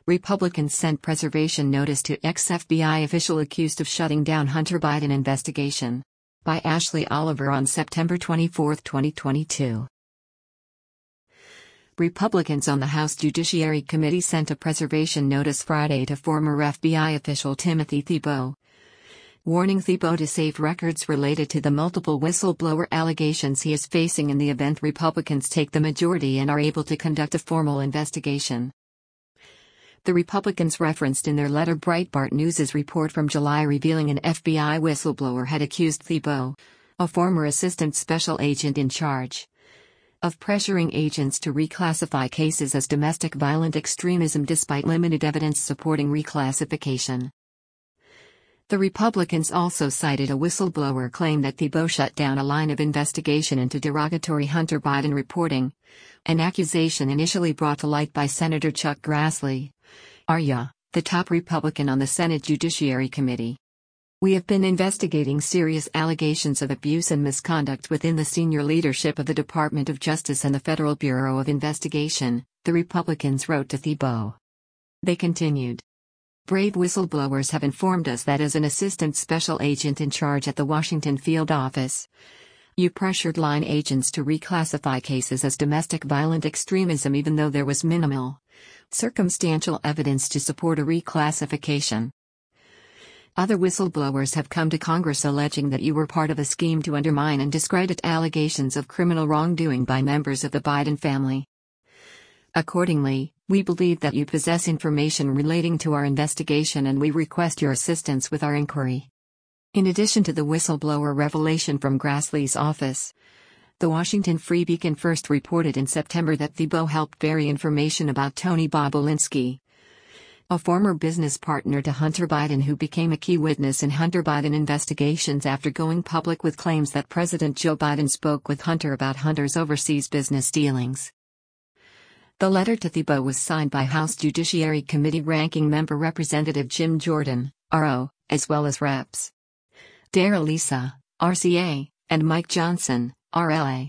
Republicans sent preservation notice to ex-FBI official accused of shutting down Hunter Biden investigation. By Ashley Oliver on September 24, 2022. Republicans on the House Judiciary Committee sent a preservation notice Friday to former FBI official Timothy Thibault, warning Thibault to save records related to the multiple whistleblower allegations he is facing in the event Republicans take the majority and are able to conduct a formal investigation. The Republicans referenced in their letter Breitbart News' report from July revealing an FBI whistleblower had accused Thibault, a former assistant special agent in charge, of pressuring agents to reclassify cases as domestic violent extremism despite limited evidence supporting reclassification. The Republicans also cited a whistleblower claim that Thibault shut down a line of investigation into derogatory Hunter Biden reporting, an accusation initially brought to light by Senator Chuck Grassley, Arya, the top Republican on the Senate Judiciary Committee. We have been investigating serious allegations of abuse and misconduct within the senior leadership of the Department of Justice and the Federal Bureau of Investigation, the Republicans wrote to Thibault. They continued. Brave whistleblowers have informed us that as an assistant special agent in charge at the Washington field office, you pressured line agents to reclassify cases as domestic violent extremism even though there was minimal circumstantial evidence to support a reclassification. Other whistleblowers have come to Congress alleging that you were part of a scheme to undermine and discredit allegations of criminal wrongdoing by members of the Biden family. Accordingly, we believe that you possess information relating to our investigation and we request your assistance with our inquiry. In addition to the whistleblower revelation from Grassley's office, the Washington Free Beacon first reported in September that Thibault helped bury information about Tony Bobulinski, a former business partner to Hunter Biden who became a key witness in Hunter Biden investigations after going public with claims that President Joe Biden spoke with Hunter about Hunter's overseas business dealings. The letter to Thibault was signed by House Judiciary Committee Ranking Member Representative Jim Jordan, RO, as well as Reps. Darrell Issa, RCA, and Mike Johnson, RLA.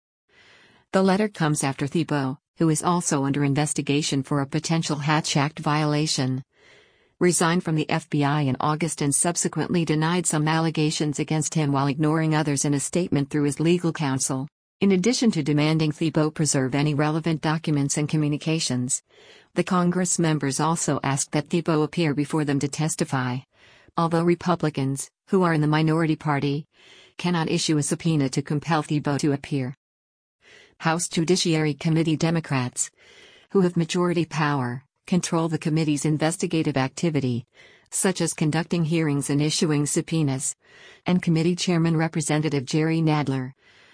The letter comes after Thibault, who is also under investigation for a potential Hatch Act violation, resigned from the FBI in August and subsequently denied some allegations against him while ignoring others in a statement through his legal counsel. In addition to demanding Thibault preserve any relevant documents and communications, the Congress members also asked that Thibault appear before them to testify, although Republicans, who are in the minority party, cannot issue a subpoena to compel Thibault to appear. House Judiciary Committee Democrats, who have majority power, control the committee's investigative activity, such as conducting hearings and issuing subpoenas, and Committee Chairman Representative Jerry Nadler,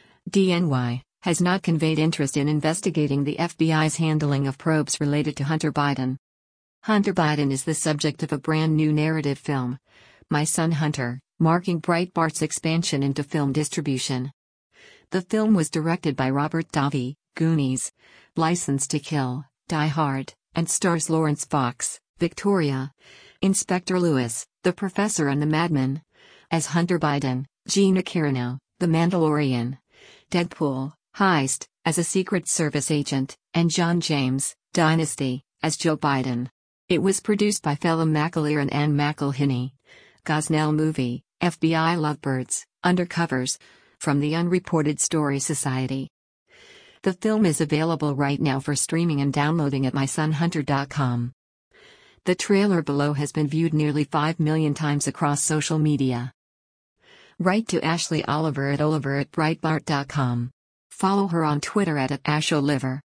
DNY, has not conveyed interest in investigating the FBI's handling of probes related to Hunter Biden. Hunter Biden is the subject of a brand new narrative film, My Son Hunter, marking Breitbart's expansion into film distribution. The film was directed by Robert Davi, Goonies, License to Kill, Die Hard, and stars Lawrence Fox, Victoria, Inspector Lewis, the Professor and the Madman, as Hunter Biden, Gina Carano, The Mandalorian, Deadpool, Heist, as a Secret Service agent, and John James, Dynasty, as Joe Biden. It was produced by Phelim McAleer and Ann McElhinney. Gosnell Movie, FBI Lovebirds, Undercovers, from the Unreported Story Society. The film is available right now for streaming and downloading at mysonhunter.com. The trailer below has been viewed nearly 5 million times across social media. Write to Ashley Oliver at Breitbart.com. Follow her on Twitter at @AshOliver.